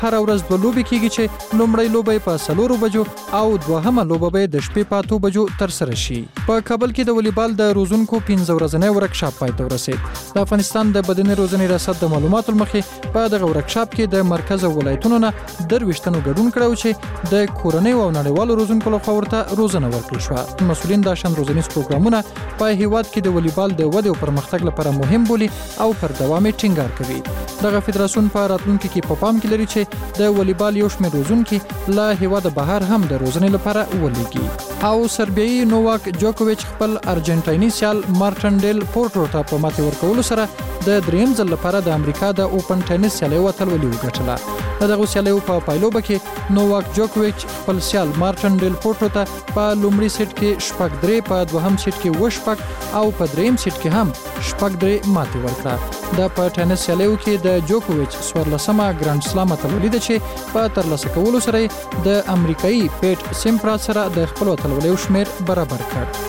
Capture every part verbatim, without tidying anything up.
هر ورځ دوه لوبې کیږي چې لومړی لوبه په څلورو بجو او دوهمه لوبه به د شپې په اتو بجو تر سره شي. په کابل کې د والیبال د روزونکو پنځه ورځنی ورکشاپ پای ته ورسید. د افغانستان د بدني روزنې ریاست د معلوماتو مخې په دغه ورکشاپ کې د مرکز او ولایتونو نه درویشتنو ګډون کړو چې د کورنۍ او نړیوالو روزونکو لخوا ورته روزنه ورکړل شوه. مسؤلین د شان روزنیز پروګرامونه په هیواد کې د والیبال د ودې او پرمختګ لپاره مهم بولي او پر دوام یې ټینګار کوي. دغه فدراسیون په راتلونکي کې په پام کې لري چې د والیبال یو شمېر روزونکي له هیواد بهر هم د روزنې لپاره ولېږي. او سربیایي نوواک جوکوویچ خپل ارجنټایني سیال مارټن ډیل پورټو ته په ماتې ورکولو سره د دریم ځل لپاره د امریکا د اوپن ټینس سیالۍ اتلولي وګټله. د دغه سیالیو په پایلوبه کې نوواک جوکوویچ خپل سیال مارټن ډیل پورټو ته په لومړي سیټ کې شپږ درې، په دوهم سیټ کې اووه شپږ او په دریم سیټ کې هم شپږ درې ماتې ورکړه. د په ټینس سیالیو کې د جوکوویچ څوارلسمه ګرانډ سلام اتلولي ده چې په ترلاسه کولو سره د امریکایي پیټ سیمپراس سره د خپل اتلولیو شمیر برابر کړ.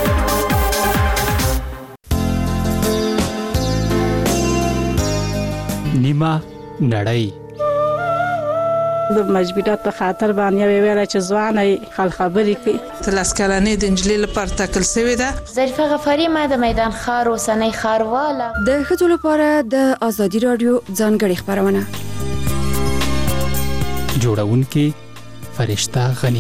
نیمه نړۍ د مجبورات په خاطر باندې ویل چې ځواني خل خبرې کوي. تلاس کلنې د انجلۍ لپاره ټاکل شوې ده. ظریفه غفاری ما د میدان ښار اوسنۍ ښارواله. د ښځو لپاره د ازادي رادیو ځانګړې خپرونه جوړونکې فرشته غنی.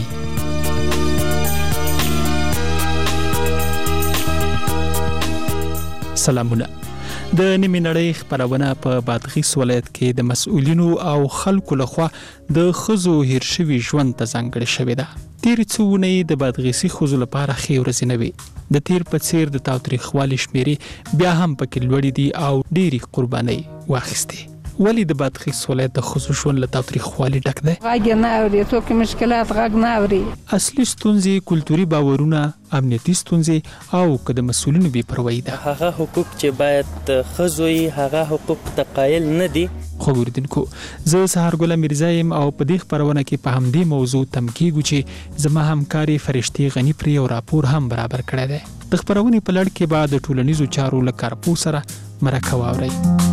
سلامونه. د نیمه نړۍ خبرونه په بادغیس ولایت کې د مسؤلینو او خلکو لخوا د خزو هیر شوی ژوند ته ځانګړې شوې ده. تیر څو ونې د بادغیسي خزو لپاره خې ورځې نه وي. د تیر په څیر د تاوتریخوالي شمیرې بیا هم پکې لوړې دي او ډېری قربانۍ واخیستې. ولی د بادغیس ولایت د خصوص ژوند له تاوتریخوالي ډک دی؟ غږ نه اوري، څوک مشکلات غږ نه اوري. اصلي ستونزې کلتوري باورونه، امنیتي ستونزې او که د مسؤلینو بې پروایي ده. هغه حقوق چې باید د ښځو یې هغه حقوق ته قایل نه دي. خو اوریدونکو، زه سهارګله میرزا یم او په دې خپرونه کې په همدې موضوع تم کیږو چې زما همکاري فرشتي غنی پر یو راپور هم برابر کړی دی. د خپرونې په لړ کې به د ټولنیزو چارو له کارپو سره مرکه واورئ.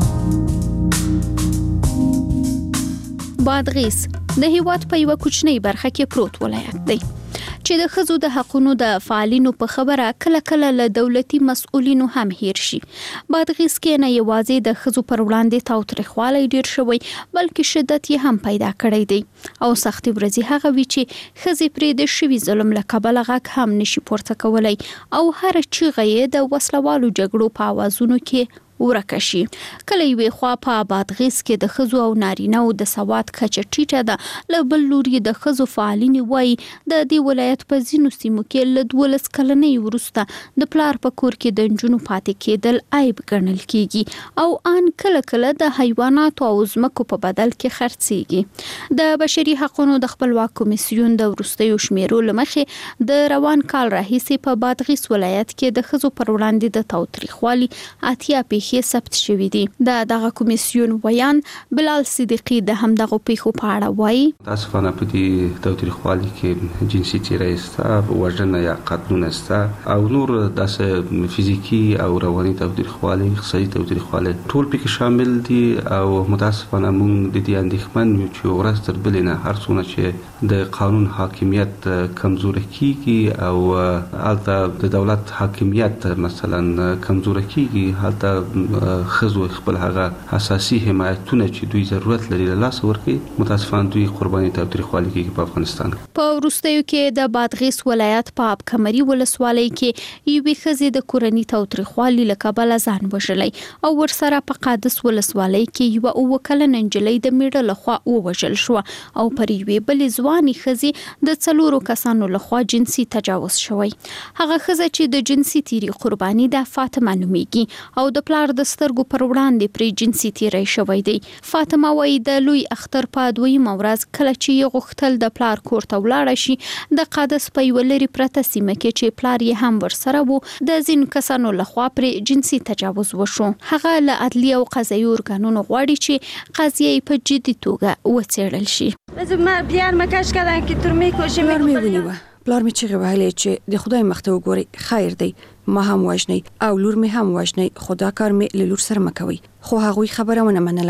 بادغیس د هیواد په یو کوچنی برخه کې پروت ولایت دی چې د ښځو د حقونو د فعالینو په خبره کله کله له دولتي مسؤلینو هم هیر شي. بادغیس کې نه یوازې د ښځو پر وړاندې تاوتریخوالی ډیر شوی، بلکې شدت یې هم پیدا کړی دی او سختي ورځې هغه وی چې ښځې پرې د شوي ظلم له کبله غږ هم نشي پورته کولی او هر چیغه یې د وسلوالو جګړو په اوازونو کې ورکه شي. کله یوې خوا په بادغیس کې د ښځو او نارینه‌و د سواد کچه ټیټه ده، له بل لوري د ښځو فعالینې وایي د دې ولایت په ځینو سیمو کې له دولس کلنۍ وروسته د پلار په کور کې د نجونو پاتې کېدل عیب ګڼل کیږي او ان کله کله د حیواناتو او ځمکو په بدل کې خرڅېږي. د بشري حقوقو د خپلواک کمیسیون د وروستیو شمیرو له مخې د روان کال راهیسې په بادغیس ولایت کې د ښځو پر وړاندې د تاوتریخوالي اتیا پیښې ثبت شوې دي. د دغه کمیسیون ویان بلال صدیقی د همدغه پیښو په اړه وایي. متاسفانه په دې تاوتریخوالي کې جنسي تیری سته، وژنه یا قتلونه سته او نور داسې فزیکی او رواني تاوتریخوالي، اقتصادي تاوتریخوالي ټول پکې شامل دي او متاسفانه موږ د دې اندېښمن یو چې ورځ تر بلې نه هر څونه چې د قانون حاکمیت کمزوري کیږي او هلته د دولت حاکمیت مثلا کمزوري کیږي، هلته خزو خپل هغه اساسي حمایتونه چې دوی ضرورت لري له لاس ورکړي، متاسفانه دوی قرباني تاوتریخوالي کیږي په افغانستان. په وروستیو کې د بادغیس ولایت په اب کمري ولسوالۍ کې یوې ښځې د کورني تاوتریخوالي له کبله ځان وژلی او ورسره په قادس ولسوالۍ کې یوه اووه کلنه نجلۍ د میړه لخوا ووژل شوه او پر یوې بلې ځوانې ښځې د څلورو کسانو لخوا جنسي تجاوز شوی. هغه ښځه چې د جنسي تیری قرباني ده فاطمه نومیږي او د پلار د سترګو پر وړاندې پرې جنسي تیری شوی دی. فاطمه وایي د لوی اختر په دویمه ورځ کله چې یې غوښتل د پلار کور ته ولاړه شي، د قادس په یوه لرې پرته سیمه کې چې پلار یې هم ورسره و د ځینو کسانو لخوا پرې جنسي تجاوز وشو. هغه له عدلیه او قضایي ارګانونو غواړي چې قضیه په جدي توګه وڅېړل شي. زما بیان مکش کردن که تر میکشی میکنی. پلار می چیغې وهلې چې د خدای مخ ته وګورئ، خیر دی، ما هم وژنئ او لور می هم وژنئ، خدا کار می له لور سره مکوئ. خو هغوی خبره ونه منله.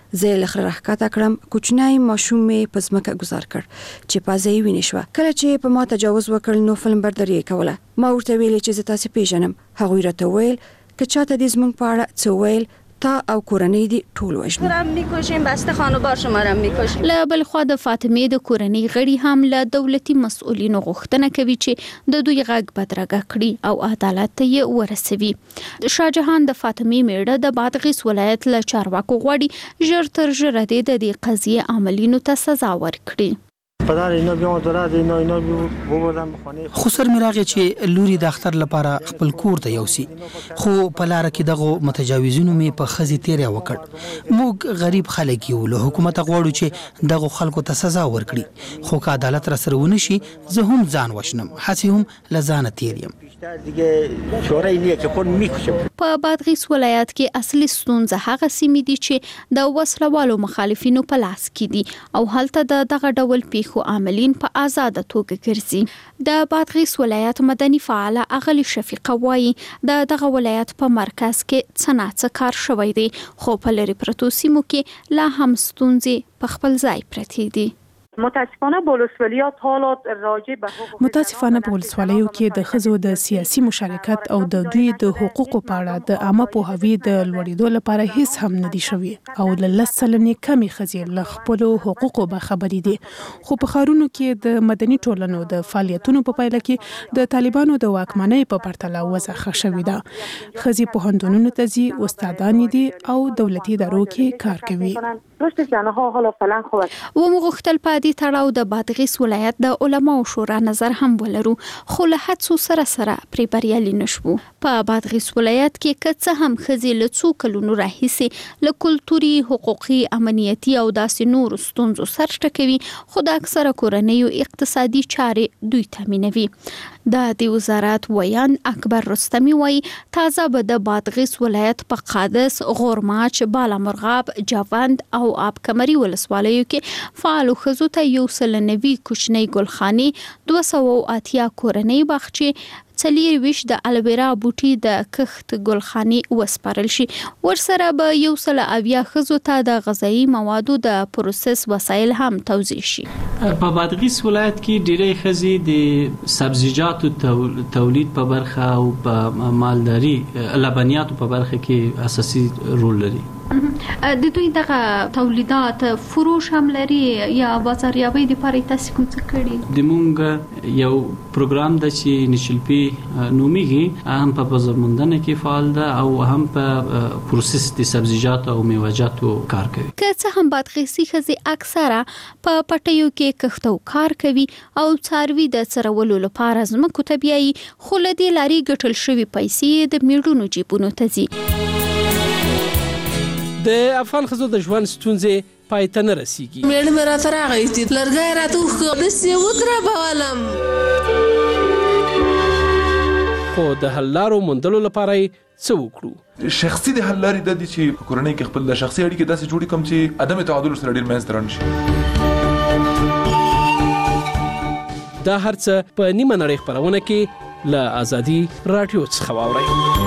زه لخر راکاته کړم کوچنی ماشوم مې په ځمکه گزار کړ چې پازې وینې شو. کله چې په ما تجاوز وکړ نو فلم برداري کوله. ما ورته ویل چې زه تاسو پیژنم. هغه راته ویل که چاته دې زمونږ په اړه څه ویل تا او کورنۍ دي ټول وژني. را میکشیم بسته خانوار شما را میکشیم. له بل خوا د فاطمه د کورنۍ غړي هم له دولتي مسؤلینو غوښتنه کوي چې د دوی غږ بدرګه کړي او عدالت ته یې ورسوي. شاهجهان د فاطمه میړه د بادغیس ولایت له چارواکو غواړي ژر تر ژره د دې قضیه عملینو ته سزا ورکړي. خو سر میراغه چې لوري د اختر لپاره خپل کور ته یوسي خو په لار کې دغه متجاوزینو می په خزي تیرې وکړ. موږ غریب خلک یو له حکومت غواړو چې دغه خلکو ته سزا ورکړي خو که عدالت را سره ونه شي زه هم ځان وشنم هڅه هم لزانه تیریم. په بادغیس ولایت کې اصلي ستونزه هغه سیمې دي چې د وسلوالو مخالفینو په لاس کې دي او هلته د دغه ډول پیښو عاملین په آزاد توګه ګرځي. د بادغیس ولایت مدني فعال اغلی شفیقه وایي د دغه ولایت په مرکز کې څنګه کار شوی دی خو په لری پروتو سیمو کې لا هم ستونزې په خپل ځای پرتې دي. متاسفانه په ولسوالیات حالات راجع به حقوق متاسفانه په ولسوالیو کې د ښځو د سیاسي مشارکت او د دوی د حقوقو په اړه د عامه پوهاوي د لوړېدو لپاره هیڅ هم نه دي شوي او له لس سلنې کمې ښځې له خپلو حقوقو باخبرې دي. خو په ښارونو کې د مدني ټولنو د فعالیتونو په پایله کې د طالبانو د واکمنۍ په پرتله وضع ښه شوې ده. ښځې پوهنتونونو ته ځي، استادانې دي او دولتي ادارو کې کار کوي. و مغختل پادي تړاو د بادغیس ولایت د علماو شورا نظر هم ولرو خو له هڅو سره سره پری بریالي نشو. په بادغیس ولایت کې کڅه هم خزي له څو کلونو راهیسي له کلتوري، حقوقي، امنیتي او داسې نور ستونزو سر ټکوي خو د اکثره کورنیو اقتصادي چارې دوی تامینوي. د دې وزارت ویان اکبر رستمی وایي تازه به د بادغیس ولایت په قادس، غورماچ، بالامرغاب، جوند او آب کمري ولسوالیو کې فعال خزو ته یو سلنوي کوچنی ګلخاني دوه سوه اتیا کورنۍ باغچې څلیر ویش د الویرا بوټي د کښت ګلخاني وسپارل شي. ورسره به یو سل اویا خزو ته د غذایی موادو د پروسس وسایل هم توزیع شي. په بادغیس ولایت کې ډېری خزي د سبزیجاتو تولید په برخه او په مالداري لبنیاتو په برخه کې اساسي رول لري. د دوی دغه تولیدات فروش هم لري یا بازاریابۍ لپاره تاسو کوم څه کړی؟ د مونږ یو پروګرام د چې نشلپی نومیږي هم په بازارموندنه کې فعال ده او هم په پروسس د سبزیجاتو او میوه‌جاتو کار کوي. که څه هم بادغیسي ښځې اکثره په پټیو کې کښت او کار کوي او څاروي د څرولو لپاره ځمکو ته بیایي خو له دې لارې ګټل شوي پیسې د میړونو جیبونو ته ځي. د افغان ښځو د ژوند ستونزې پای ته نه رسیږي. میړه مې راته راغی چې لرګی راته وښکه داسې یې ودربولم خو د حل لارو موندلو لپاره یې څه وکړو؟ شخصي د حل لارې د دي چې په کورنۍ کې خپل د شخصي اړیکې داسې جوړې کړم چې عدم تعادل سره ډېر منځته رانشي. دا هر څه په نیمه نړۍ خپرونه کې له ازادي راډیو څخه واورئ.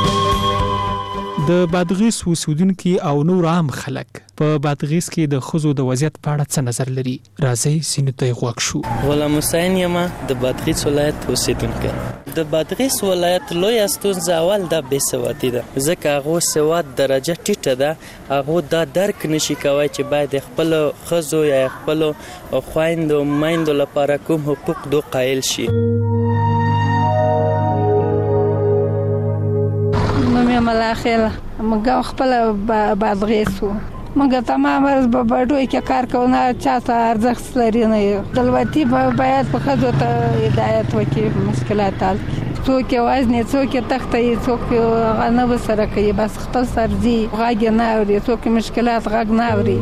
د بادغیس اوسیدونکي او نور عام خلک په بادغیس کې د ښځو د وضعیت په اړه څه نظر لري؟ راځئ سینو ته یې غوږ شو. غلام حسین یم، د بادغیس ولایت اوسیدونکی. د بادغیس ولایت لویه ستونزه اول د بېسوادي ده، ځکه هغو سواد درجه ټیټه ده. هغو دا درک نشي کوی چې باید خپلو ښځو یا خپلو خویندو میندو لپاره کوم حقوق دو قایل شي. نوم ملاخیله موږ خپل بادغیس وو. موږ تمام ورځ په بډوی کې کار کوو، نه چاته ارزښت لري نه. دولتي باید په ښځو ته هدایت وکړي، مشکلات حل کړي. څوک یې وژني، څوک یې تښتوي، څوک هغه نه ورسره کوي، بس خپل سر ځي، غږ یې نه اوري، څوک مشکلات غږ نه اوري.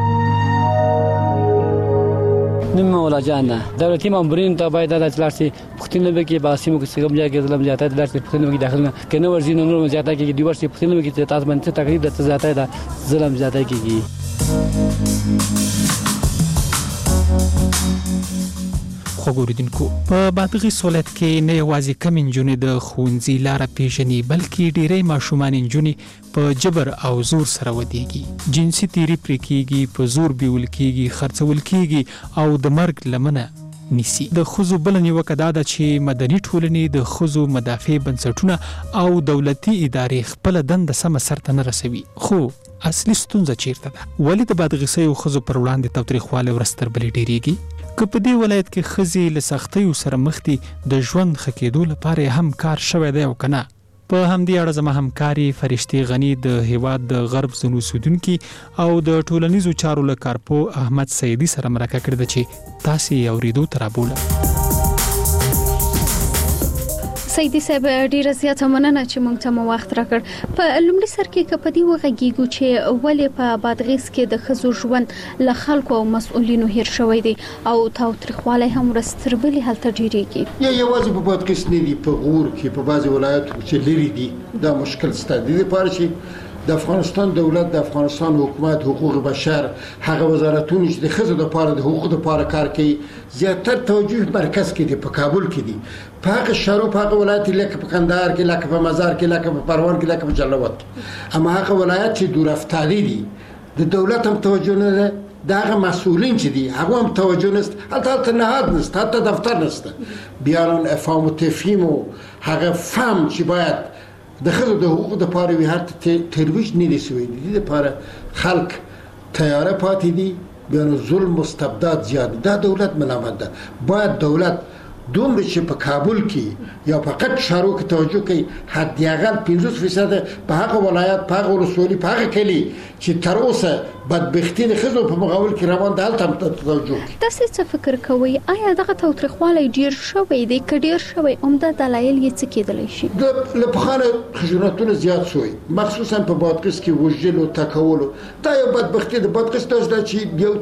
نوم مولا جان ده. دولتي مامورین ته باید د لاړ شي پښتنو به کې باسي مو کې څنګه ځای کې ظلم زیاته د لاړ شي پښتنو کې داخله کنه ورزي نو نور زیاته کې دی ورسي پښتنو کې تاسو باندې تقریبا د زیاته ده ظلم زیاته کېږي. خوګوریدونکو په بادغیس ولایت کې نه یوازې کم انجونې د ښوونځي لاره پیژني بلکې ډېری ماشومان انجونې په جبر او زور سره ودیږي جنسي تیری پرې کیږي په زور بیول کیږي خرڅول کیږي او د مرګ لمنه نیسی د خزو بل نیوکه دا ده چې مدني ټولنې د خزو مدافع بنسټونه او دولتي ادارې خپل دند سم سرته نه رسوي خو اصلي ستونزه چیرته ده ولې د بادغیسي او خزو پر وړاندې تاوتریخواله ورستر بلې ډیریږي که په دې ولایت کې خزي له سختیو سره مخ دي د ژوند ښه کېدو لپاره هم کار شوی دی او کنه په همدې اړه زما همکاري فرشتي غني د هیواد د غرب زنو سودونکي او د ټولنیزو چارو له کارپوه احمد سیدي سره مرکه کړې ده چې تاسو یې اورېدو ته رابوله سیدي صاحب ډیره زیاته مننه چې موږ ته مو وخت راکړ په لومړي سر کې کپدي وغږیږو چې ولې په بادغیس کې د خزو ژوند له خلکو او مسؤلینو هیر شوی دی او تاوتریخواله هم رستربلي هلته ډیریږي یا یوازې په بادغیس نه دی په غور کې په بعضي ولایتو کې لري دي دا مشکل ستاسو دی لپاره چې د افغانستان دولت د افغانستان حکومت حقوق بشر هغه وزارتونه چې د خزو د لپاره د حقوق لپاره کار کوي زیاتره توجه مرکز کې دی په کابل کې دی په هغه شهرو په هغه ولایت لکه په کندهار کې لکه په مزار کې لکه په پروان کې لکه په جلال کې اما هغه ولایت چې دور افتادي دي د دولت هم توجه نه ده دغه مسئولین چې دي هغه هم توجه نست حتی نهاد نست حتی دفتر نست بیان افهام و تفهیم و هغه فهم چې باید د خزو د حقوق د پاره وی هر ترویج نه دي سوی دي د پاره خلق تیاره پاتې دي بیان ظلم مستبدات زیات دا دولت ملامت ده باید دولت دومره چې په کابل کې یا فقط شهرو کې توجه کوي حداقل پنځوس فیصد په هغه ولایت په هغه ولسوالۍ په هغه کلی چې تر اوسه بدبختی د خزو په مقابل کې روان ده هلته توجه کوي تاسو څه فکر کوئ آیا دغه تاوتریخوالی ډیر شوی دی که ډیر شوی عمده دلایل یې څه کېدلی شي د له پخوانه خشونتونه زیات شوي مخصوصا په بادغیس کې وژلو تکولو دا یو بدبختي د بادغیس داسې ده چې یو